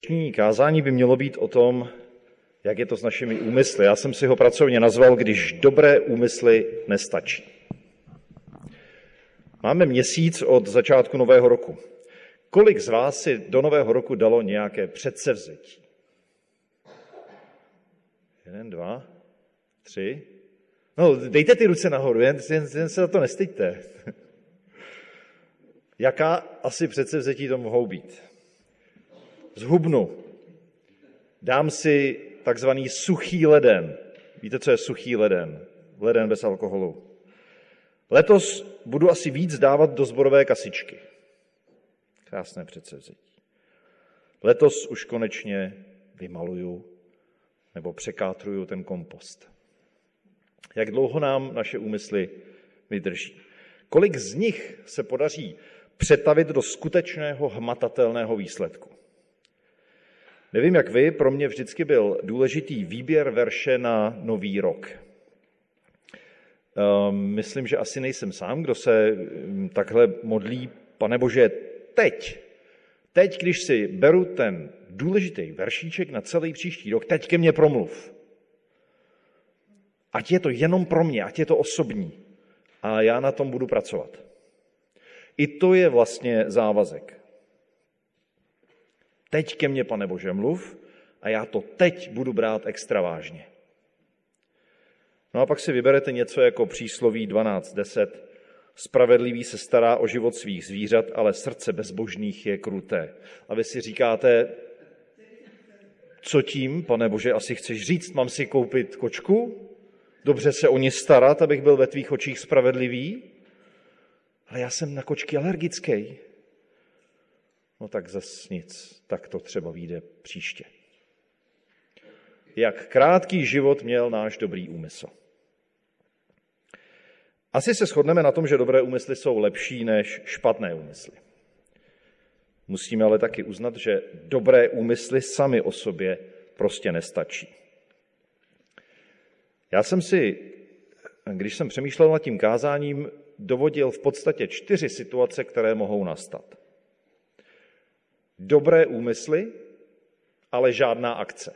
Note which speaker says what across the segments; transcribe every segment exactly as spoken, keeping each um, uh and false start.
Speaker 1: Dnešní kázání by mělo být o tom, jak je to s našimi úmysly. Já jsem si ho pracovně nazval, když dobré úmysly nestačí. Máme měsíc od začátku nového roku. Kolik z vás si do nového roku dalo nějaké předsevzetí? Jeden, dva, tři. No, dejte ty ruce nahoru, jen, jen, jen se za to nestyďte. Jaká asi předsevzetí to mohou být? Zhubnu. Dám si takzvaný suchý leden. Víte, co je suchý leden? Leden bez alkoholu. Letos budu asi víc dávat do sborové kasičky. Krásné předsevzetí. Letos už konečně vymaluju nebo překátruju ten kompost. Jak dlouho nám naše úmysly vydrží? Kolik z nich se podaří přetavit do skutečného hmatatelného výsledku? Nevím, jak vy, pro mě vždycky byl důležitý výběr verše na nový rok. Myslím, že asi nejsem sám, kdo se takhle modlí, Pane Bože, teď, teď, když si beru ten důležitý veršíček na celý příští rok, teď ke mně promluv. Ať je to jenom pro mě, ať je to osobní. A já na tom budu pracovat. I to je vlastně závazek. Teď ke mně, Pane Bože, mluv a já to teď budu brát extra vážně. No a pak si vyberete něco jako přísloví dvanáct deset. Spravedlivý se stará o život svých zvířat, ale srdce bezbožných je kruté. A vy si říkáte, co tím, Pane Bože, asi chceš říct, mám si koupit kočku? Dobře se o ně starat, abych byl ve tvých očích spravedlivý? Ale já jsem na kočky alergický. No tak zas nic, tak to třeba vyjde příště. Jak krátký život měl náš dobrý úmysl. Asi se shodneme na tom, že dobré úmysly jsou lepší než špatné úmysly. Musíme ale taky uznat, že dobré úmysly sami o sobě prostě nestačí. Já jsem si, když jsem přemýšlel nad tím kázáním, dovodil v podstatě čtyři situace, které mohou nastat. Dobré úmysly, ale žádná akce.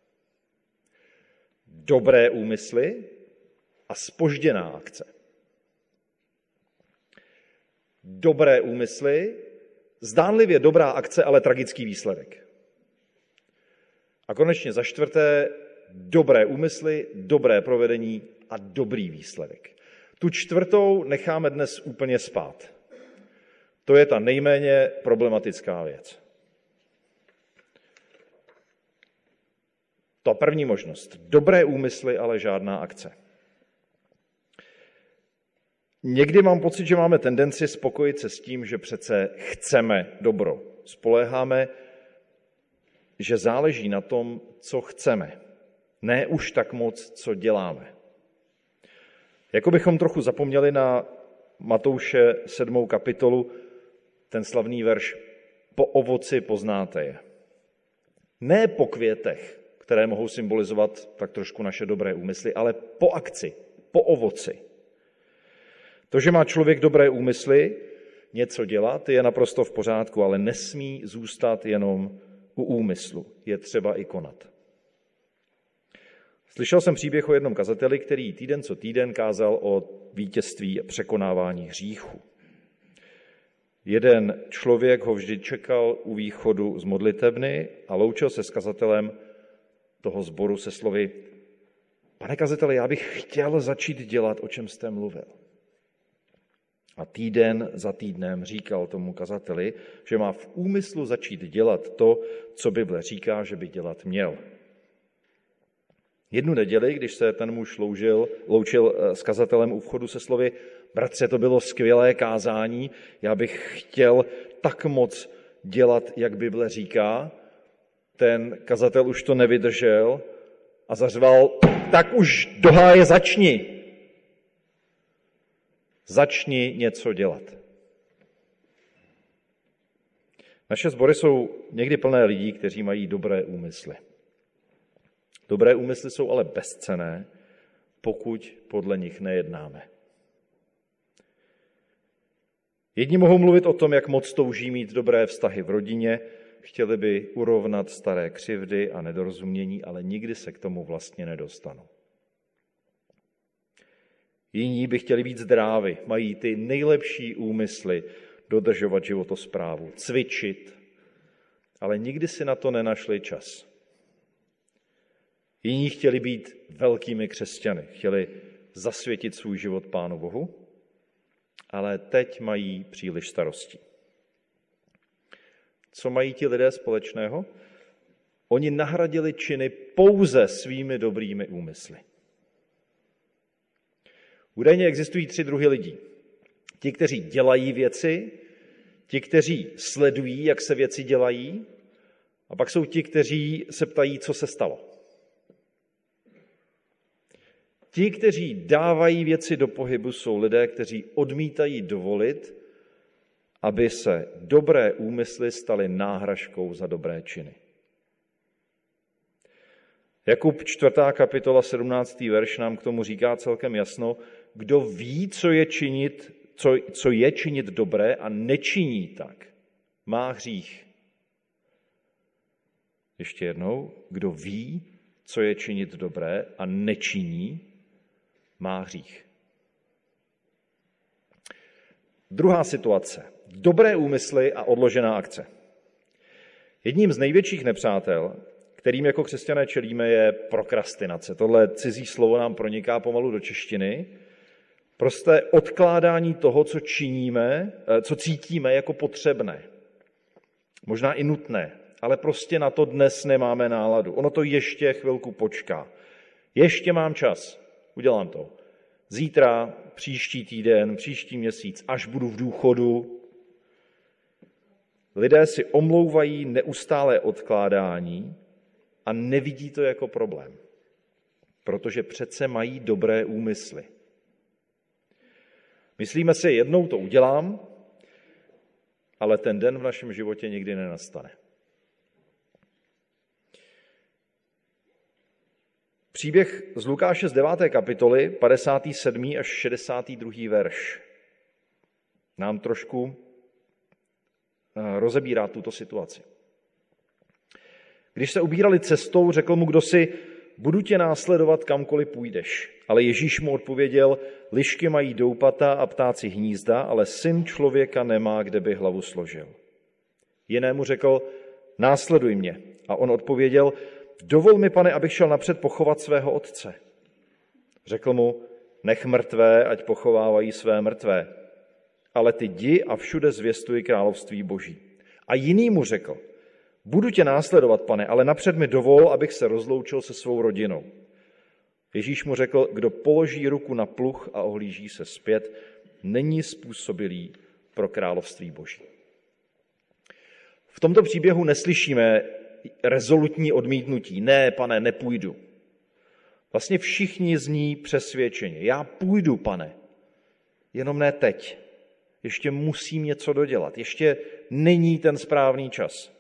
Speaker 1: Dobré úmysly a zpožděná akce. Dobré úmysly, zdánlivě dobrá akce, ale tragický výsledek. A konečně za čtvrté, dobré úmysly, dobré provedení a dobrý výsledek. Tu čtvrtou necháme dnes úplně spát. To je ta nejméně problematická věc. Ta první možnost. Dobré úmysly, ale žádná akce. Někdy mám pocit, že máme tendenci spokojit se s tím, že přece chceme dobro. Spoléháme, že záleží na tom, co chceme. Ne už tak moc, co děláme. Jako bychom trochu zapomněli na Matouše sedmou kapitolu, ten slavný verš po ovoci poznáte je. Ne po květech, které mohou symbolizovat tak trošku naše dobré úmysly, ale po akci, po ovoci. To, že má člověk dobré úmysly, něco dělat, je naprosto v pořádku, ale nesmí zůstat jenom u úmyslu. Je třeba i konat. Slyšel jsem příběh o jednom kazateli, který týden co týden kázal o vítězství a překonávání hříchu. Jeden člověk ho vždy čekal u východu z modlitebny a loučil se s kazatelem toho sboru se slovy: Pane kazateli, já bych chtěl začít dělat, o čem jste mluvil. A týden za týdnem říkal tomu kazateli, že má v úmyslu začít dělat to, co Bible říká, že by dělat měl. Jednu neděli, když se ten muž loužil, loučil s kazatelem u vchodu se slovy: Bratře, to bylo skvělé kázání, já bych chtěl tak moc dělat, jak Bible říká. Ten kazatel už to nevydržel a zařval: Tak už do háje začni. Začni něco dělat. Naše sbory jsou někdy plné lidí, kteří mají dobré úmysly. Dobré úmysly jsou ale bezcenné, pokud podle nich nejednáme. Jedni mohou mluvit o tom, jak moc touží mít dobré vztahy v rodině, chtěli by urovnat staré křivdy a nedorozumění, ale nikdy se k tomu vlastně nedostanou. Jiní by chtěli být zdrávi, mají ty nejlepší úmysly dodržovat životosprávu, cvičit, ale nikdy si na to nenašli čas. Jiní chtěli být velkými křesťany, chtěli zasvětit svůj život Pánu Bohu, ale teď mají příliš starostí. Co mají ti lidé společného? Oni nahradili činy pouze svými dobrými úmysly. Údajně existují tři druhy lidí. Ti, kteří dělají věci, ti, kteří sledují, jak se věci dělají, a pak jsou ti, kteří se ptají, co se stalo. Ti, kteří dávají věci do pohybu, jsou lidé, kteří odmítají dovolit, aby se dobré úmysly staly náhražkou za dobré činy. Jakub čtvrtá kapitola sedmnáctý verš nám k tomu říká celkem jasno, kdo ví, co je činit, co, co je činit dobré a nečiní tak, má hřích. Ještě jednou, kdo ví, co je činit dobré a nečiní, má hřích. Druhá situace. Dobré úmysly a odložená akce. Jedním z největších nepřátel, kterým jako křesťané čelíme, je prokrastinace. Tohle cizí slovo nám proniká pomalu do češtiny. Prosté odkládání toho, co činíme, co cítíme jako potřebné. Možná i nutné, ale prostě na to dnes nemáme náladu. Ono to ještě chvilku počká. Ještě mám čas, udělám to. Zítra, příští týden, příští měsíc, až budu v důchodu. Lidé si omlouvají neustálé odkládání a nevidí to jako problém, protože přece mají dobré úmysly. Myslíme si, jednou to udělám, ale ten den v našem životě nikdy nenastane. Příběh z Lukáše z deváté kapitoly, padesátý sedmý až šedesátý druhý verš, nám trošku rozebírá tuto situaci. Když se ubírali cestou, řekl mu kdosi, budu tě následovat kamkoliv půjdeš. Ale Ježíš mu odpověděl, lišky mají doupata a ptáci hnízda, ale syn člověka nemá, kde by hlavu složil. Jinému řekl, následuj mě. A on odpověděl, dovol mi, pane, abych šel napřed pochovat svého otce. Řekl mu, nech mrtvé, ať pochovávají své mrtvé. Ale ty jdi a všude zvěstuj království Boží. A jiný mu řekl, budu tě následovat, pane, ale napřed mi dovol, abych se rozloučil se svou rodinou. Ježíš mu řekl, kdo položí ruku na pluh a ohlíží se zpět, není způsobilý pro království Boží. V tomto příběhu neslyšíme rezolutní odmítnutí. Ne, pane, nepůjdu. Vlastně všichni zní přesvědčeně. Já půjdu, pane, jenom ne teď. Ještě musím něco dodělat. Ještě není ten správný čas.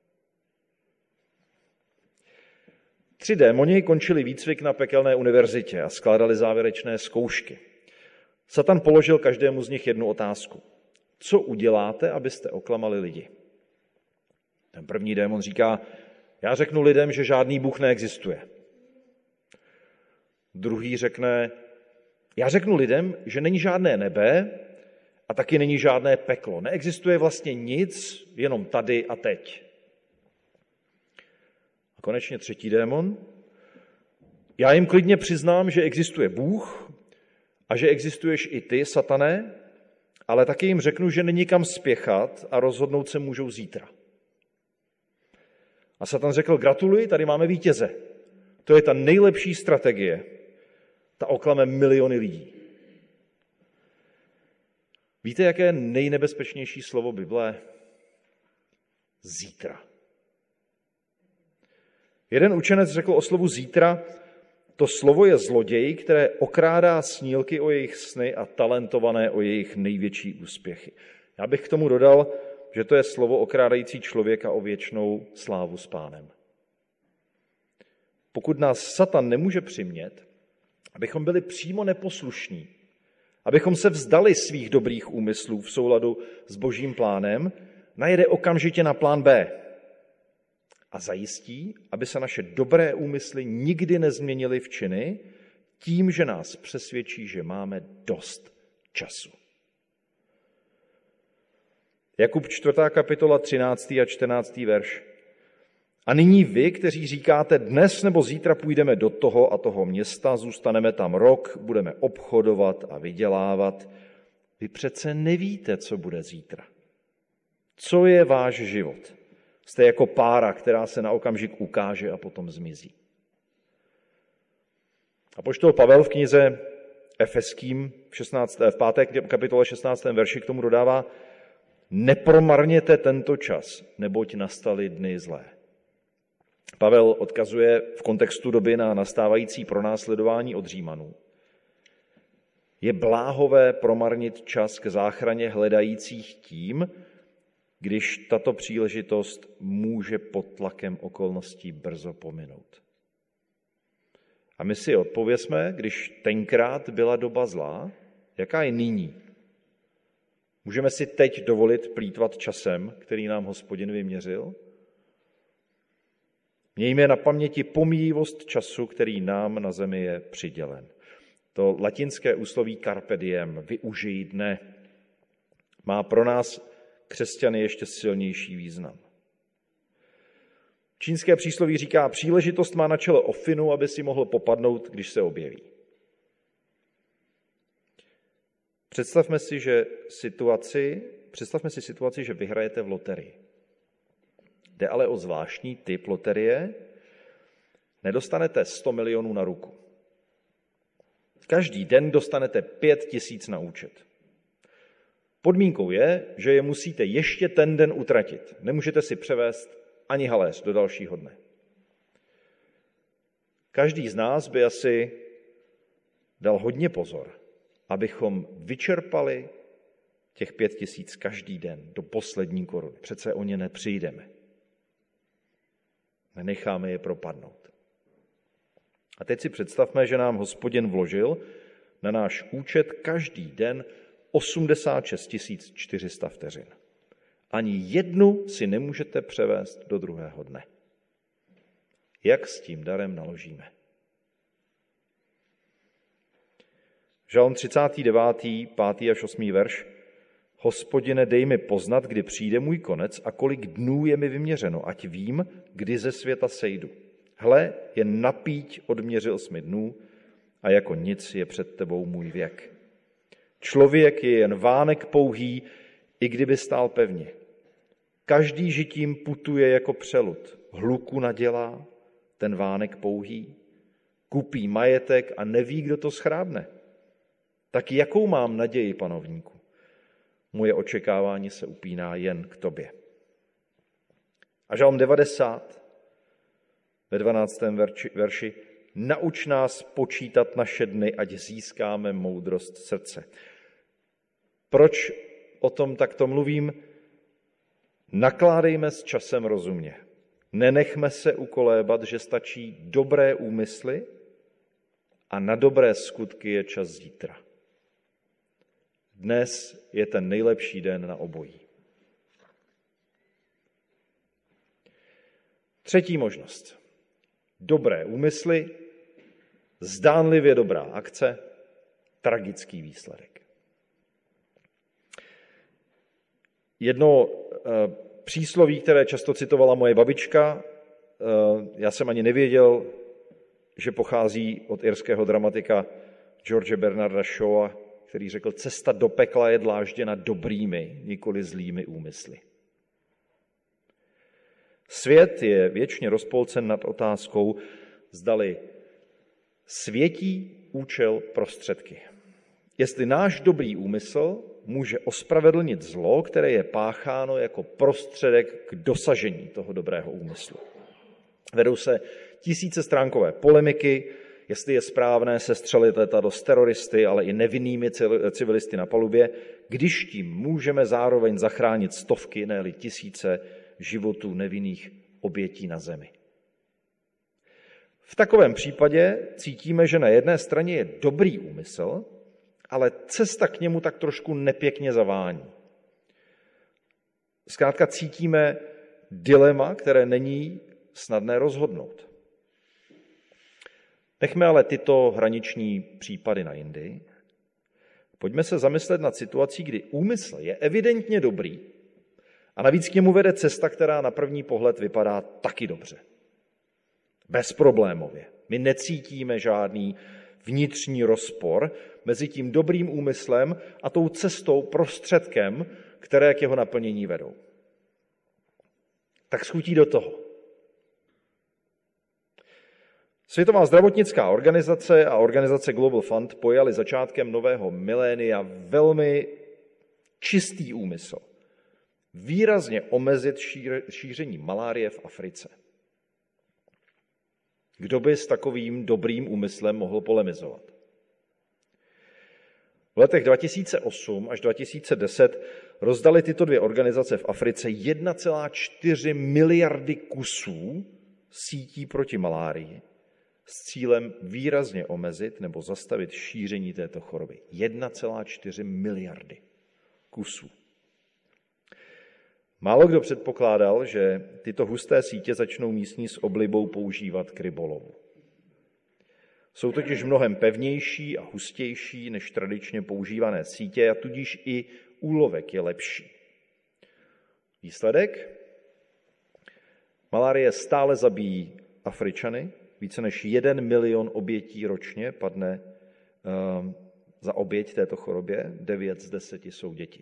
Speaker 1: Tři démoni končili výcvik na pekelné univerzitě a skládali závěrečné zkoušky. Satan položil každému z nich jednu otázku. Co uděláte, abyste oklamali lidi? Ten první démon říká, já řeknu lidem, že žádný Bůh neexistuje. Druhý řekne, já řeknu lidem, že není žádné nebe a taky není žádné peklo. Neexistuje vlastně nic, jenom tady a teď. A konečně třetí démon. Já jim klidně přiznám, že existuje Bůh a že existuješ i ty, satané, ale taky jim řeknu, že není kam spěchat a rozhodnout se můžou zítra. A Satan řekl, gratuluji, tady máme vítěze. To je ta nejlepší strategie. Ta oklame miliony lidí. Víte, jaké je nejnebezpečnější slovo Bible? Zítra. Jeden učenec řekl o slovu zítra, to slovo je zloděj, které okrádá snílky o jejich sny a talentované o jejich největší úspěchy. Já bych k tomu dodal, že to je slovo okrádající člověka o věčnou slávu s Pánem. Pokud nás Satan nemůže přimět, abychom byli přímo neposlušní, abychom se vzdali svých dobrých úmyslů v souladu s Božím plánem, najede okamžitě na plán B. a zajistí, aby se naše dobré úmysly nikdy nezměnily v činy tím, že nás přesvědčí, že máme dost času. Jakub čtvrtá kapitola, třináctý a čtrnáctý verš. A nyní vy, kteří říkáte, dnes nebo zítra půjdeme do toho a toho města, zůstaneme tam rok, budeme obchodovat a vydělávat. Vy přece nevíte, co bude zítra. Co je váš život? Jste jako pára, která se na okamžik ukáže a potom zmizí. Apoštol Pavel v knize Efeským v, šestnácté, v páté kapitole šestnáctém verši k tomu dodává: nepromarněte tento čas, neboť nastaly dny zlé. Pavel odkazuje v kontextu doby na nastávající pronásledování od Římanů. Je bláhové promarnit čas k záchraně hledajících tím, když tato příležitost může pod tlakem okolností brzo pominout. A my si odpovězme, když tenkrát byla doba zlá, jaká je nyní? Můžeme si teď dovolit plýtvat časem, který nám Hospodin vyměřil? Mějme na paměti pomíjivost času, který nám na zemi je přidělen. To latinské úsloví carpe diem, využij dne, má pro nás křesťany ještě silnější význam. Čínské přísloví říká, příležitost má na čele ofinu, aby si mohl popadnout, když se objeví. Představme si, že situaci, představme si situaci, že vyhrajete v loterii. Jde ale o zvláštní typ loterie. Nedostanete sto milionů na ruku. Každý den dostanete pět tisíc na účet. Podmínkou je, že je musíte ještě ten den utratit. Nemůžete si převést ani haléř do dalšího dne. Každý z nás by asi dal hodně pozor, abychom vyčerpali těch pět tisíc každý den do poslední koruny. Přece o ně nepřijdeme. Nenecháme je propadnout. A teď si představme, že nám Hospodin vložil na náš účet každý den osmdesát šest tisíc čtyři sta vteřin. Ani jednu si nemůžete převést do druhého dne. Jak s tím darem naložíme? Žalm třicátý devátý, pátý až osmý verš. Hospodine, dej mi poznat, kdy přijde můj konec a kolik dnů je mi vyměřeno, ať vím, kdy ze světa sejdu. Hle, jen napíť odměřil jsi mi dnů a jako nic je před tebou můj věk. Člověk je jen vánek pouhý, i kdyby stál pevně. Každý žitím putuje jako přelud, hluku nadělá, ten vánek pouhý, kupí majetek a neví, kdo to schrábne. Tak jakou mám naději, panovníku? Moje očekávání se upíná jen k tobě. A žalm devadesát, ve dvanáctém verši, verši, nauč nás počítat naše dny, ať získáme moudrost srdce. Proč o tom takto mluvím? Nakládejme s časem rozumně. Nenechme se ukolébat, že stačí dobré úmysly a na dobré skutky je čas zítra. Dnes je ten nejlepší den na obojí. Třetí možnost. Dobré úmysly, zdánlivě dobrá akce, tragický výsledek. Jedno přísloví, které často citovala moje babička, já jsem ani nevěděl, že pochází od irského dramatika George Bernarda Shawa, který řekl, cesta do pekla je dlážděna dobrými, nikoli zlými úmysly. Svět je věčně rozpolcen nad otázkou, zdali světí účel prostředky. Jestli náš dobrý úmysl může ospravedlnit zlo, které je pácháno jako prostředek k dosažení toho dobrého úmyslu. Vedou se tisíce stránkové polemiky, jestli je správné sestřelit letadlo s teroristy, ale i nevinnými civilisty na palubě, když tím můžeme zároveň zachránit stovky, ne-li tisíce životů nevinných obětí na zemi. V takovém případě cítíme, že na jedné straně je dobrý úmysl, ale cesta k němu tak trošku nepěkně zavání. Zkrátka cítíme dilema, které není snadné rozhodnout. Nechme ale tyto hraniční případy na jindy. Pojďme se zamyslet nad situací, kdy úmysl je evidentně dobrý a navíc k němu vede cesta, která na první pohled vypadá taky dobře. Bezproblémově. My necítíme žádný vnitřní rozpor mezi tím dobrým úmyslem a tou cestou, prostředkem, které k jeho naplnění vedou. Tak schutí do toho. Světová zdravotnická organizace a organizace Global Fund pojali začátkem nového milénia velmi čistý úmysl. Výrazně omezit šíření malárie v Africe. Kdo by s takovým dobrým úmyslem mohl polemizovat? V letech dva tisíce osm až dva tisíce deset rozdali tyto dvě organizace v Africe jedna celá čtyři miliardy kusů sítí proti malárii s cílem výrazně omezit nebo zastavit šíření této choroby. jedna celá čtyři miliardy kusů. Málo kdo předpokládal, že tyto husté sítě začnou místní s oblibou používat k rybolovu. Jsou totiž mnohem pevnější a hustější než tradičně používané sítě a tudíž i úlovek je lepší. Výsledek? Malárie stále zabíjí Afričany. Více než jeden milion obětí ročně padne uh, za oběť této chorobě. Devět z deseti jsou děti.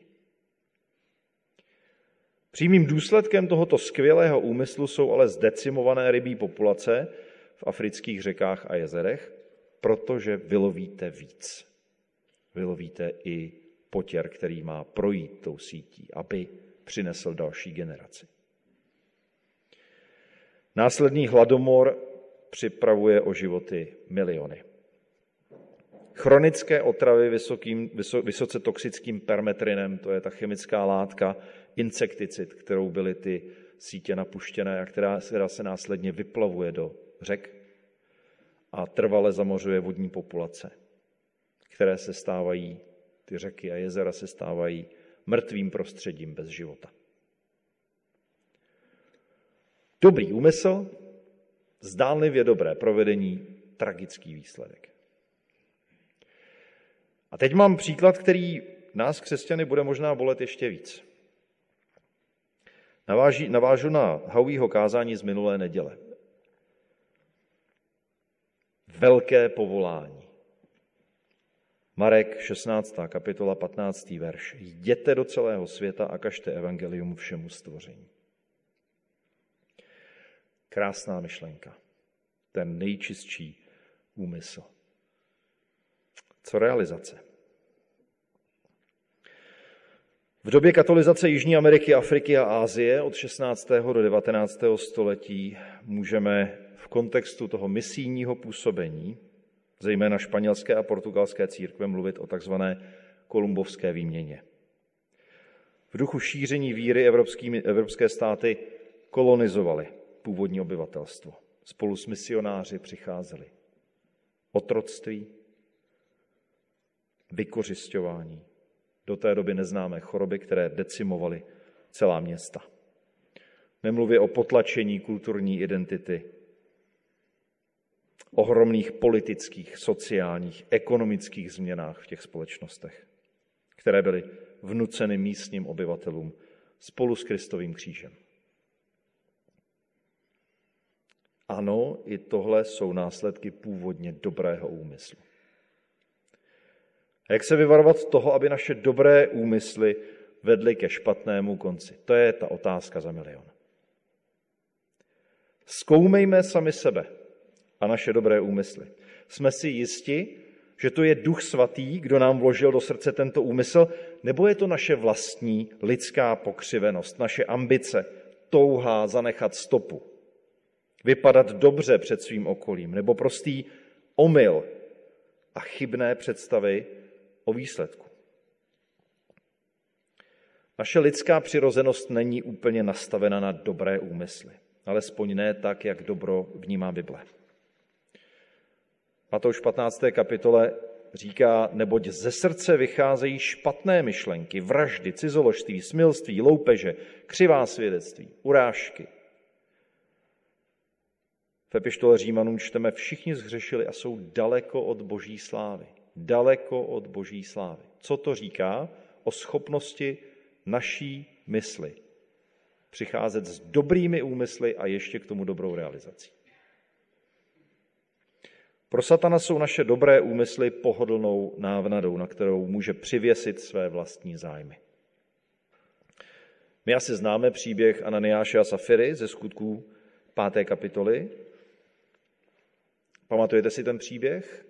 Speaker 1: Přímým důsledkem tohoto skvělého úmyslu jsou ale zdecimované rybí populace v afrických řekách a jezerech, protože vylovíte víc. Vylovíte i potěr, který má projít tou sítí, aby přinesl další generaci. Následný hladomor připravuje o životy miliony. Chronické otravy vysokým, vyso, vysoce toxickým permetrinem, to je ta chemická látka, insekticid, kterou byly ty sítě napuštěné a která, která se následně vyplavuje do řek a trvale zamořuje vodní populace, které se stávají, ty řeky a jezera se stávají mrtvým prostředím bez života. Dobrý úmysl, zdánlivě dobré provedení, tragický výsledek. A teď mám příklad, který nás, křesťany, bude možná bolet ještě víc. Naváží, navážu na Howieho kázání z minulé neděle. Velké povolání. Marek šestnáctá kapitola patnáctý verš. Jděte do celého světa a kažte evangelium všemu stvoření. Krásná myšlenka. Ten nejčistší úmysl. Co realizace? V době katolizace Jižní Ameriky, Afriky a Asie od šestnáctého do devatenáctého století můžeme v kontextu toho misijního působení, zejména španělské a portugalské církve, mluvit o takzvané kolumbovské výměně. V duchu šíření víry evropské státy kolonizovaly původní obyvatelstvo. Spolu s misionáři přicházeli otroctví, vykořisťování, do té doby neznámé choroby, které decimovaly celá města. Nemluvě o potlačení kulturní identity, ohromných politických, sociálních, ekonomických změnách v těch společnostech, které byly vnuceny místním obyvatelům spolu s Kristovým křížem. Ano, i tohle jsou následky původně dobrého úmyslu. A jak se vyvarovat toho, aby naše dobré úmysly vedly ke špatnému konci? To je ta otázka za milion. Zkoumejme sami sebe a naše dobré úmysly. Jsme si jisti, že to je Duch Svatý, kdo nám vložil do srdce tento úmysl, nebo je to naše vlastní lidská pokřivenost, naše ambice, touha zanechat stopu, vypadat dobře před svým okolím, nebo prostý omyl a chybné představy o výsledku. Naše lidská přirozenost není úplně nastavena na dobré úmysly, alespoň ne tak, jak dobro vnímá Bible. Matouš v patnácté kapitole říká, neboť ze srdce vycházejí špatné myšlenky, vraždy, cizoložství, smilství, loupeže, křivá svědectví, urážky. V epištole Římanům čteme, všichni zhřešili a jsou daleko od boží slávy. Daleko od boží slávy. Co to říká o schopnosti naší mysli přicházet s dobrými úmysly a ještě k tomu dobrou realizací? Pro satana jsou naše dobré úmysly pohodlnou návnadou, na kterou může přivěsit své vlastní zájmy. My asi známe příběh Ananiáše a Safiry ze Skutků páté kapitoly. Pamatujete si ten příběh?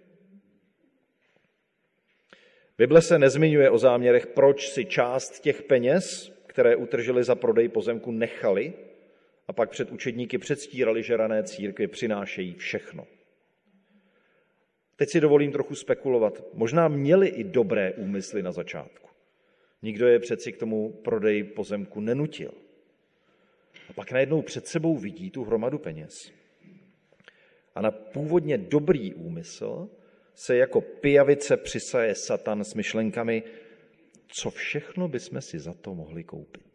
Speaker 1: Bible se nezmiňuje o záměrech, proč si část těch peněz, které utržili za prodej pozemku, nechali a pak před učedníky předstírali, že rané církvi přinášejí všechno. Teď si dovolím trochu spekulovat. Možná měli i dobré úmysly na začátku. Nikdo je přeci k tomu prodeji pozemku nenutil. A pak najednou před sebou vidí tu hromadu peněz. A na původně dobrý úmysl se jako pijavice přisaje Satan s myšlenkami, co všechno bychom si za to mohli koupit.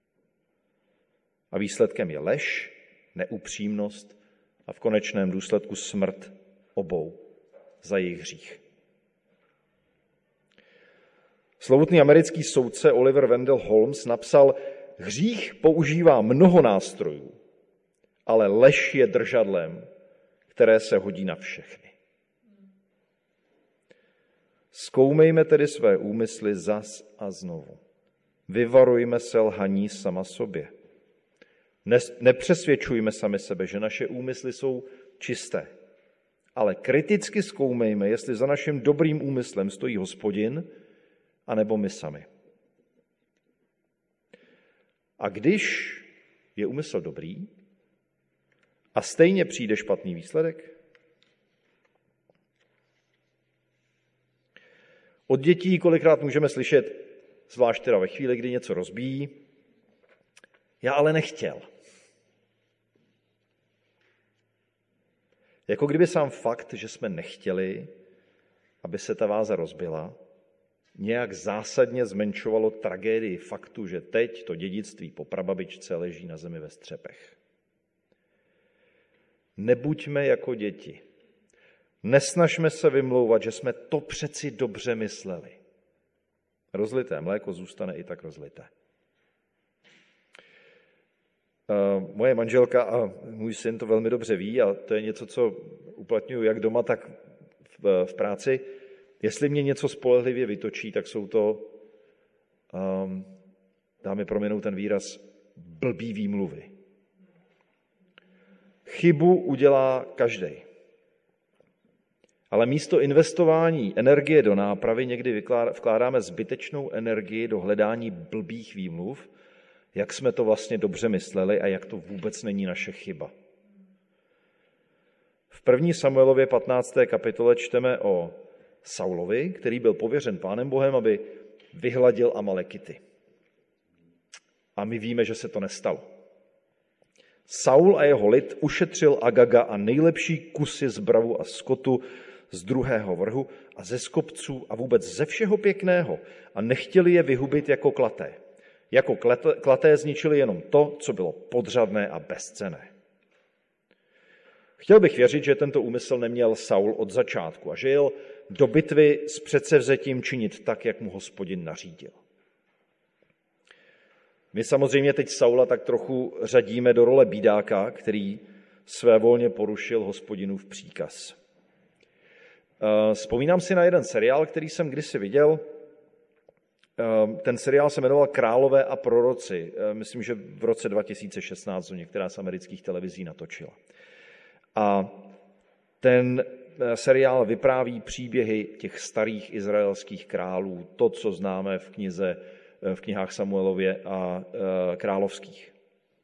Speaker 1: A výsledkem je lež, neupřímnost a v konečném důsledku smrt obou za jejich hřích. Slovutný americký soudce Oliver Wendell Holmes napsal, hřích používá mnoho nástrojů, ale lež je držadlem, které se hodí na všechny. Zkoumejme tedy své úmysly zas a znovu. Vyvarujme se lhaní sama sobě. Nepřesvědčujme sami sebe, že naše úmysly jsou čisté, ale kriticky zkoumejme, jestli za naším dobrým úmyslem stojí Hospodin, anebo my sami. A když je úmysl dobrý a stejně přijde špatný výsledek, od dětí kolikrát můžeme slyšet, zvlášť teda ve chvíli, kdy něco rozbíjí, já ale nechtěl. Jako kdyby sám fakt, že jsme nechtěli, aby se ta váza rozbila, nějak zásadně zmenšovalo tragédii faktu, že teď to dědictví po prababičce leží na zemi ve střepech. Nebuďme jako děti. Nesnažme se vymlouvat, že jsme to přeci dobře mysleli. Rozlité mléko zůstane i tak rozlité. Moje manželka a můj syn to velmi dobře ví a to je něco, co uplatňuji jak doma, tak v, v práci. Jestli mě něco spolehlivě vytočí, tak jsou to, um, dáme proměnou ten výraz, blbý výmluvy. Chybu udělá každej. Ale místo investování energie do nápravy někdy vkládáme zbytečnou energii do hledání blbých výmluv, jak jsme to vlastně dobře mysleli a jak to vůbec není naše chyba. V první Samuelově patnácté kapitole čteme o Saulovi, který byl pověřen Pánem Bohem, aby vyhladil Amalekity. A my víme, že se to nestalo. Saul a jeho lid ušetřil Agaga a nejlepší kusy zbravu a skotu z druhého vrhu a ze skopců a vůbec ze všeho pěkného a nechtěli je vyhubit jako klaté. Jako klaté zničili jenom to, co bylo podřadné a bezcenné. Chtěl bych věřit, že tento úmysl neměl Saul od začátku a že jel do bitvy s předsevzetím činit tak, jak mu Hospodin nařídil. My samozřejmě teď Saula tak trochu řadíme do role bídáka, který svévolně porušil Hospodinův příkaz. Vzpomínám si na jeden seriál, který jsem kdysi viděl. Ten seriál se jmenoval Králové a proroci. Myslím, že v roce dva tisíce šestnáct to některá z amerických televizí natočila. A ten seriál vypráví příběhy těch starých izraelských králů, to, co známe v knize, v knihách Samuelově a královských.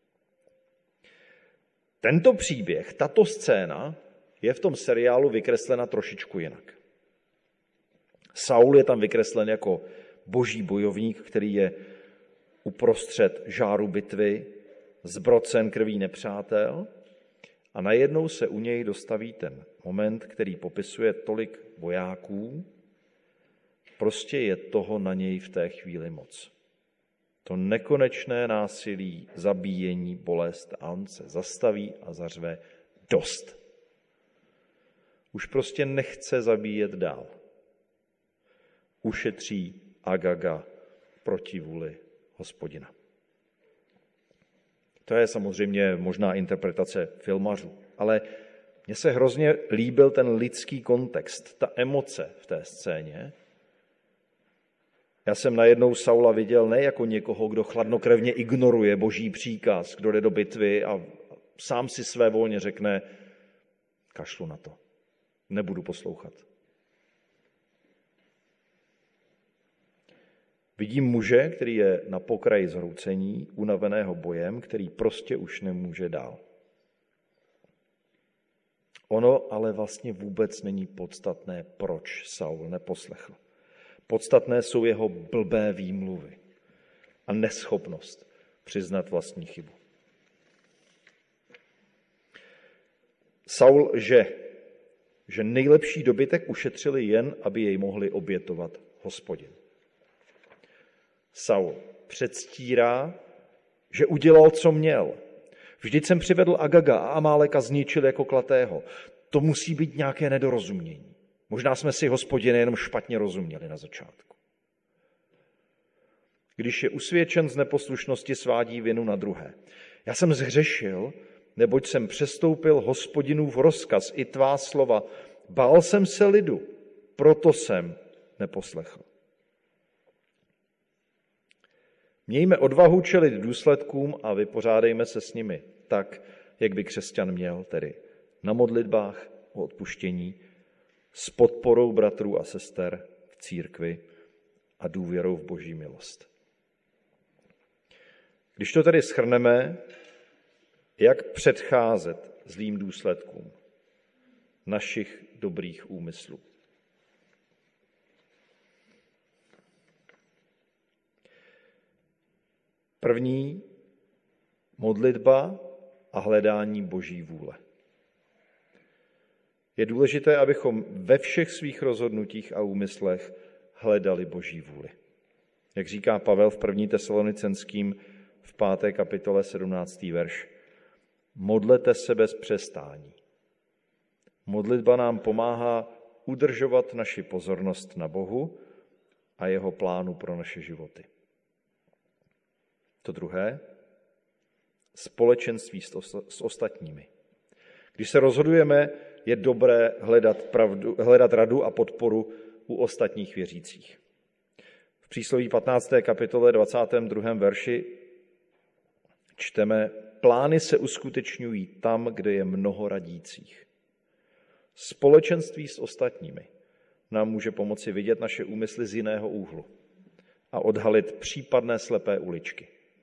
Speaker 1: Tento příběh, tato scéna je v tom seriálu vykreslena trošičku jinak. Saul je tam vykreslen jako boží bojovník, který je uprostřed žáru bitvy, zbrocen krví nepřátel a najednou se u něj dostaví ten moment, který popisuje tolik vojáků, prostě je toho na něj v té chvíli moc. To nekonečné násilí, zabíjení, bolest a on se zastaví a zařve, dost. Už prostě nechce zabíjet dál. Ušetří Agaga proti vůli Hospodina. To je samozřejmě možná interpretace filmařů, ale mně se hrozně líbil ten lidský kontext, ta emoce v té scéně. Já jsem najednou Saula viděl ne jako někoho, kdo chladnokrevně ignoruje boží příkaz, kdo jde do bitvy a sám si své volně řekne, kašlu na to, nebudu poslouchat. Vidím muže, který je na pokraji zhroucení, unaveného bojem, který prostě už nemůže dál. Ono ale vlastně vůbec není podstatné, proč Saul neposlechl. Podstatné jsou jeho blbé výmluvy a neschopnost přiznat vlastní chybu. Saul lže, že nejlepší dobytek ušetřili jen, aby jej mohli obětovat Hospodin. Saul předstírá, že udělal, co měl. Vždyť jsem přivedl Agaga a Amáleka zničil jako klatého. To musí být nějaké nedorozumění. Možná jsme si, Hospodine, jenom špatně rozuměli na začátku. Když je usvědčen z neposlušnosti, svádí vinu na druhé. Já jsem zhřešil, neboť jsem přestoupil Hospodinův rozkaz i tvá slova. Bál jsem se lidu, proto jsem neposlechl. Mějme odvahu čelit důsledkům a vypořádejme se s nimi tak, jak by křesťan měl, tedy na modlitbách o odpuštění, s podporou bratrů a sester v církvi a důvěrou v boží milost. Když to tedy shrneme, jak předcházet zlým důsledkům našich dobrých úmyslů. První, modlitba a hledání boží vůle. Je důležité, abychom ve všech svých rozhodnutích a úmyslech hledali boží vůli. Jak říká Pavel v první Tesalonicenským v páté kapitole sedmnáctý verš. Modlete se bez přestání. Modlitba nám pomáhá udržovat naši pozornost na Bohu a jeho plánu pro naše životy. To druhé, společenství s ostatními. Když se rozhodujeme, je dobré hledat, pravdu, hledat radu a podporu u ostatních věřících. V přísloví patnácté kapitole dvacátém druhém verši čteme, plány se uskutečňují tam, kde je mnoho radících. Společenství s ostatními nám může pomoci vidět naše úmysly z jiného úhlu a odhalit případné slepé uličky.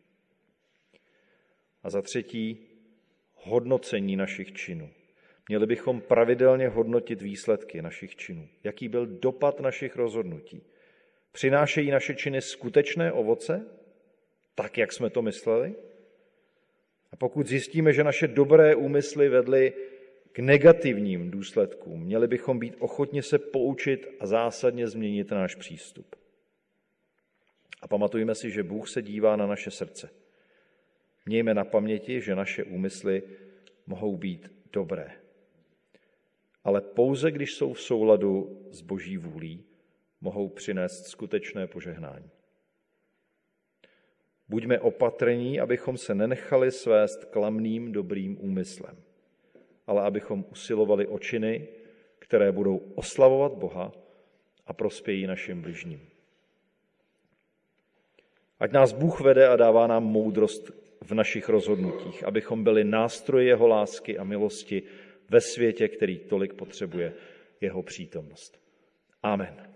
Speaker 1: A za třetí, hodnocení našich činů. Měli bychom pravidelně hodnotit výsledky našich činů. Jaký byl dopad našich rozhodnutí? Přinášejí naše činy skutečné ovoce, tak, jak jsme to mysleli? A pokud zjistíme, že naše dobré úmysly vedly k negativním důsledkům, měli bychom být ochotni se poučit a zásadně změnit náš přístup. A pamatujme si, že Bůh se dívá na naše srdce. Mějme na paměti, že naše úmysly mohou být dobré. Ale pouze když jsou v souladu s boží vůlí, mohou přinést skutečné požehnání. Buďme opatrní, abychom se nenechali svést klamným dobrým úmyslem, ale abychom usilovali o činy, které budou oslavovat Boha a prospějí našim bližním. Ať nás Bůh vede a dává nám moudrost v našich rozhodnutích, abychom byli nástroji jeho lásky a milosti ve světě, který tolik potřebuje jeho přítomnost. Amen.